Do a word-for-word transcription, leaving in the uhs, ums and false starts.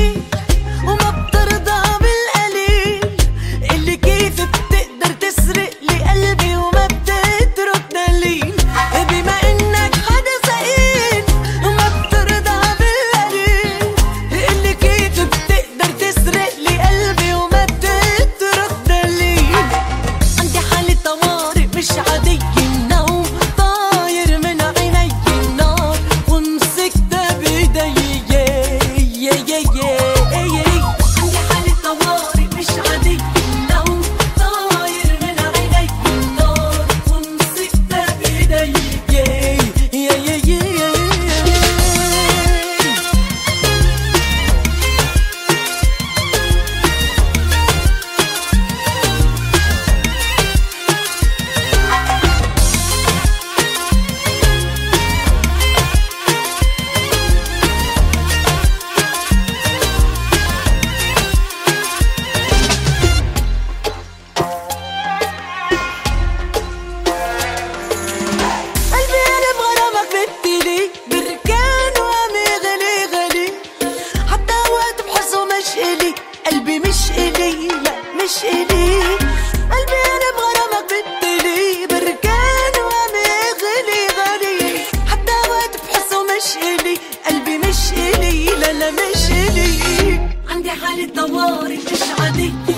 قلبي مش إلي، لا مش إلي. قلبي أنا بغرامك بدلي بركان وامي غلي غلي، حتى وقت بحسه مش إلي. قلبي مش إلي، لا لا مش إلي. عندي حالة طوارئ مش عادية.